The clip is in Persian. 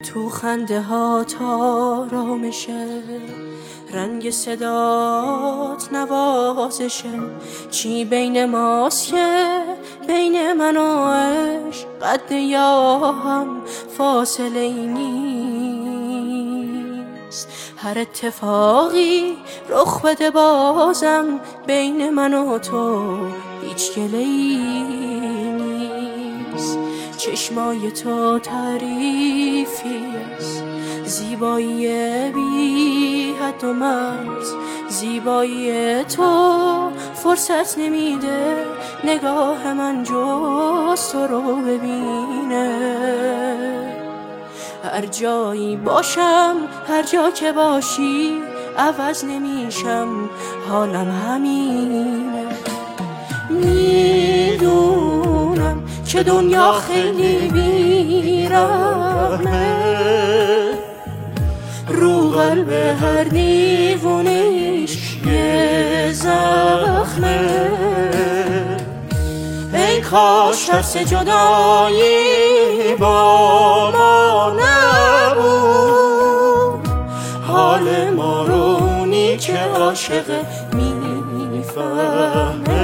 تو خنده ها آرامشه، رنگ صدات نوازشه. چی بین ماست که بین من و عشق قد یا هم فاصله ای نیست. هر اتفاقی رخ بده بازم بین من و تو هیچ گله‌ای نیست. چشمای تو تعریفی است، زیبایی بی حد و مرز. زیبایی تو فرصت نمیده نگاه من جز تو رو ببینه. هر جایی باشم، هر جا که باشی، عوض نمیشم، حالم همینه. میدونم که دنیا خیلی بی‌رحمه، رو قلب هر دیوونه‌ایش یه زخمه. ای کاش ترس جدایی با ما نبود، حال ما رو اونی که عاشقه میفهمه.